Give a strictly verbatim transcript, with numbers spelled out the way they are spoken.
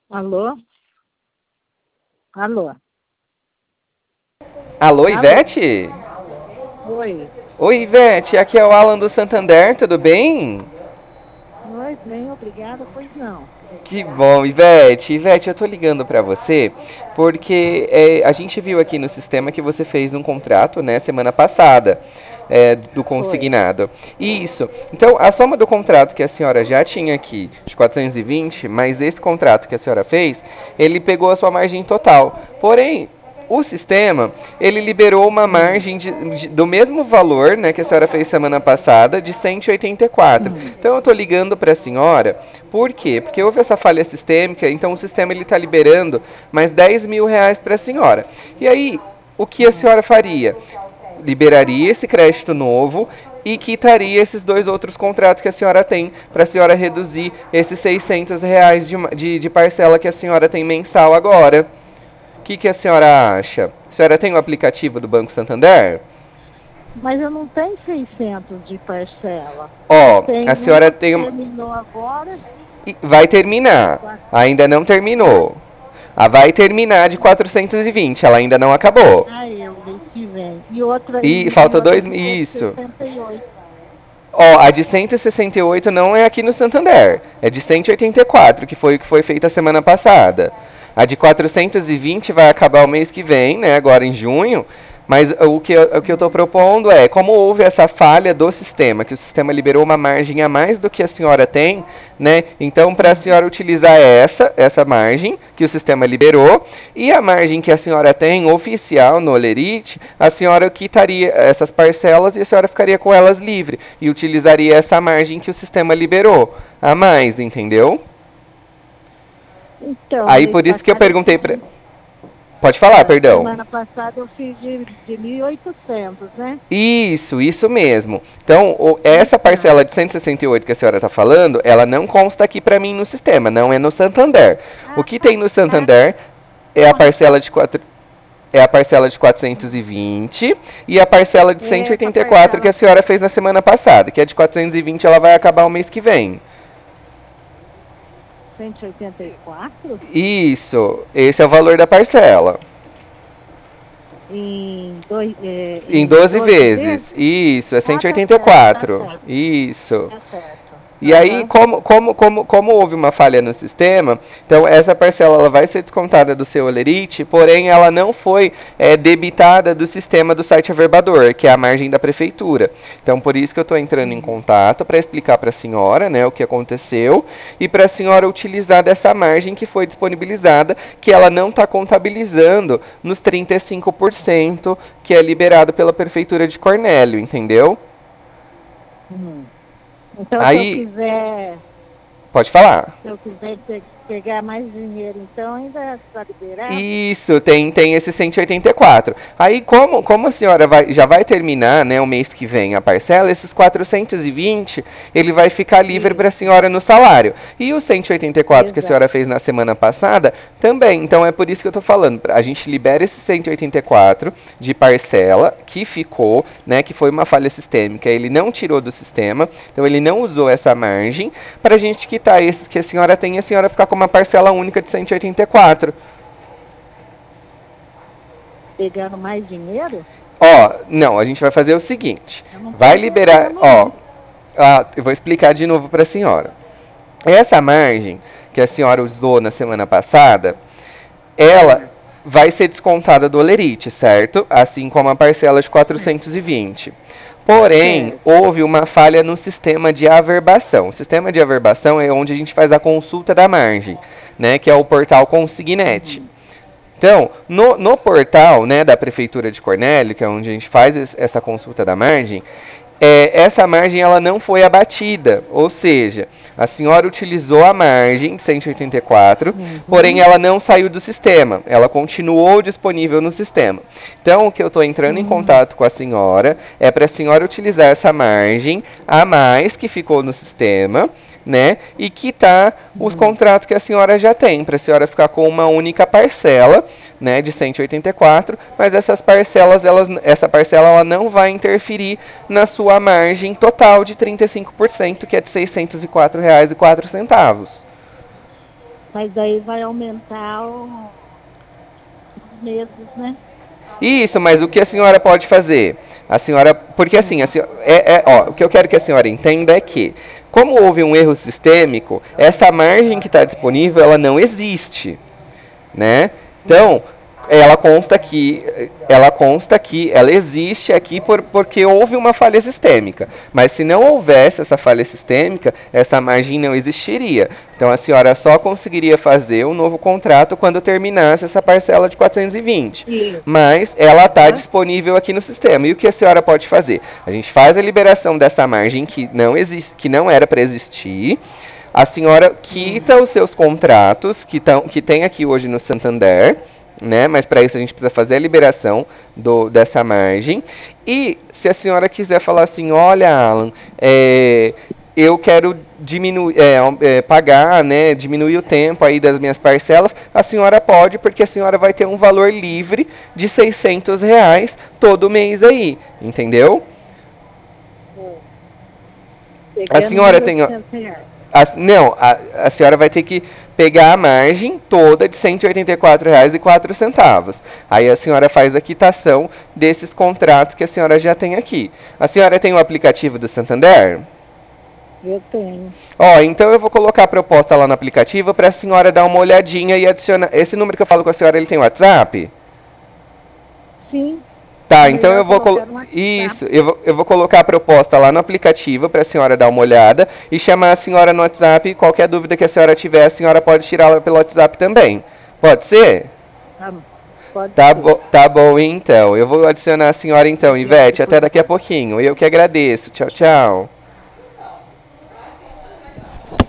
Alô? Alô? Alô, Alô? Ivete? Oi. Oi, Ivete, aqui é o Alan do Santander, tudo bem? Oi, bem, obrigada. Pois não. Que bom, Ivete. Ivete, eu tô ligando pra você porque é, a gente viu aqui no sistema que você fez um contrato, né, semana passada, é, do Foi. consignado. Isso. Então, a soma do contrato que a senhora já tinha aqui, de quatrocentos e vinte, mais esse contrato que a senhora fez, ele pegou a sua margem total. Porém, o sistema, ele liberou uma Hum, margem de, de- do mesmo valor, né, que a senhora fez semana passada, de cento e oitenta e quatro. hum. Então eu estou ligando para a senhora, por quê? Porque houve essa falha sistêmica, então o sistema ele está liberando mais dez mil reais para a senhora. E aí, o que a Nossa. senhora faria? Liberaria esse crédito novo e quitaria esses dois outros contratos que a senhora tem, para a senhora reduzir esses seiscentos reais de, de, de parcela que a senhora tem mensal agora. O que, que a senhora acha? A senhora tem o aplicativo do Banco Santander? Mas eu não tenho seiscentos de parcela. Eu Ó, a tenho senhora uma que tem uma. terminou agora, Vai de terminar. quatro. Ainda não É? terminou. A vai terminar de quatrocentos e vinte, ela ainda não acabou. Ah, eu, mês que vem. E outra, E e, e falta outra dois. de cento e Isso. sessenta e oito. Ó, a de cento e sessenta e oito não é aqui no Santander. É de cento e oitenta e quatro, que foi o que foi feita a semana passada. A de quatrocentos e vinte vai acabar o mês que vem, né? Agora em junho. Mas o que, eu, o que eu estou propondo é, como houve essa falha do sistema, que o sistema liberou uma margem a mais do que a senhora tem, né? Então, para a Hum. senhora utilizar essa, essa margem que o sistema liberou, e a margem que a senhora tem oficial no Olerite, a senhora quitaria essas parcelas e a senhora ficaria com elas livre e utilizaria essa margem que o sistema liberou a mais, entendeu? Então, Aí mês por isso que eu passado eu perguntei fiz pra. de, Pode falar, é, perdão. semana passada eu fiz de, de mil e oitocentos, né? Isso, isso mesmo. Então, o- essa Então, parcela de cento e sessenta e oito que a senhora está falando, ela não consta aqui para mim no sistema, não é no Santander. O ah, que tem no ah, Santander é a não, parcela de quatro, é a parcela de quatrocentos e vinte e a parcela de cento e essa oitenta e quatro que parcela a senhora fez na semana passada, que é de quatrocentos e vinte, ela vai acabar o mês que vem. cento e oitenta e quatro Isso, esse é o valor da parcela. em, dois, é, Em em doze doze vezes? vezes. Isso, é Ah, cento e tá oitenta e certo, tá quatro. certo, Isso. tá certo. E aí, Aham. como, como, como, como houve uma falha no sistema, então essa parcela ela vai ser descontada do seu Olerite, porém ela não foi é, debitada do sistema do site averbador, que é a margem da prefeitura. Então, por isso que eu estou entrando em Uhum. contato para explicar para a senhora, né, o que aconteceu e para a senhora utilizar dessa margem que foi disponibilizada, que ela não está contabilizando nos trinta e cinco por cento que é liberado pela prefeitura de Cornélio, entendeu? Uhum. Então, se eu Aí, quiser, pode falar. se eu quiser pe- pegar mais dinheiro, então ainda está liberado? Isso, tem, tem esse cento e oitenta e quatro. Aí, como, como a senhora vai, já vai terminar, né, o mês que vem a parcela, esses quatrocentos e vinte, ele vai ficar livre para a Isso, senhora no salário. E o cento e oitenta e quatro que a senhora exato. fez na semana passada, também. Então, é por isso que eu estou falando. A gente libera esse cento e oitenta e quatro de parcela que ficou, né, que foi uma falha sistêmica. Ele não tirou do sistema, então ele não usou essa margem, para a gente quitar esses que a senhora tem e a senhora ficar com uma parcela única de cento e oitenta e quatro. Pegando mais dinheiro? Ó, não, a gente vai fazer o seguinte. Eu não estou Vai liberar, entendendo, ó, não. ah, eu vou explicar de novo para a senhora. Essa margem que a senhora usou na semana passada, ela Hum, vai ser descontada do Olerite, certo? Assim como a parcela de quatrocentos e vinte. Porém, certo. houve uma falha no sistema de averbação. O sistema de averbação é onde a gente faz a consulta da margem, né, que é o portal Consignet. Uhum. Então, no, no portal, né, da Prefeitura de Cornélio, que é onde a gente faz essa consulta da margem, é, essa margem ela não foi abatida, ou seja, a senhora utilizou a margem de cento e oitenta e quatro, porém Uhum. ela não saiu do sistema, ela continuou disponível no sistema. Então, o que eu estou entrando em Hum, contato com a senhora é para a senhora utilizar essa margem a mais que ficou no sistema, né? E quitar os uhum. contratos que a senhora já tem, para a senhora ficar com uma única parcela, né, de cento e oitenta e quatro, mas essas parcelas, elas, essa parcela ela não vai interferir na sua margem total de trinta e cinco por cento, que é de seiscentos e quatro reais e quatro centavos. Mas daí vai aumentar o- os meses, né? Isso, mas o que a senhora pode fazer? A senhora, porque assim, a senhora, é, é, ó, o que eu quero que a senhora entenda é que, como houve um erro sistêmico, essa margem que está disponível, ela não existe, né? Então, ela consta aqui, ela consta aqui, ela existe aqui por, porque houve uma falha sistêmica. Mas se não houvesse essa falha sistêmica, essa margem não existiria. Então a senhora só conseguiria fazer um novo contrato quando terminasse essa parcela de quatrocentos e vinte. Isso. Mas ela está Aham. disponível aqui no sistema. E o que a senhora pode fazer? A gente faz a liberação dessa margem que não existe, que não era para existir. A senhora Hum. quita os seus contratos que, tão, que tem aqui hoje no Santander, né? Mas para isso a gente precisa fazer a liberação do, dessa margem. E se a senhora quiser falar assim, olha, Alan, é, eu quero diminuir, é, é, pagar, né, diminuir o tempo aí das minhas parcelas, a senhora pode, porque a senhora vai ter um valor livre de seiscentos reais todo mês aí, entendeu? É. A Pegando senhora mil e tem, ó, oitocentos reais. a- não, a, a senhora vai ter que pegar a margem toda de cento e oitenta e quatro reais e quatro centavos. Aí a senhora faz a quitação desses contratos que a senhora já tem aqui. A senhora tem o aplicativo do Santander? Eu tenho. Ó, então eu vou colocar a proposta lá no aplicativo para a senhora dar uma olhadinha e adicionar. Esse número que eu falo com a senhora, ele tem WhatsApp? Sim, é Tá, então melhor eu vou colo... colocar no WhatsApp. Isso, eu vou, eu vou colocar a proposta lá no aplicativo para a senhora dar uma olhada e chamar a senhora no WhatsApp. Qualquer dúvida que a senhora tiver, a senhora pode tirá-la pelo WhatsApp também. Pode ser? Tá, pode Tá, ser. bo tá bom então. Eu vou adicionar a senhora então, Obrigada Ivete, por até daqui a tudo. pouquinho. Eu que agradeço. Tchau, tchau.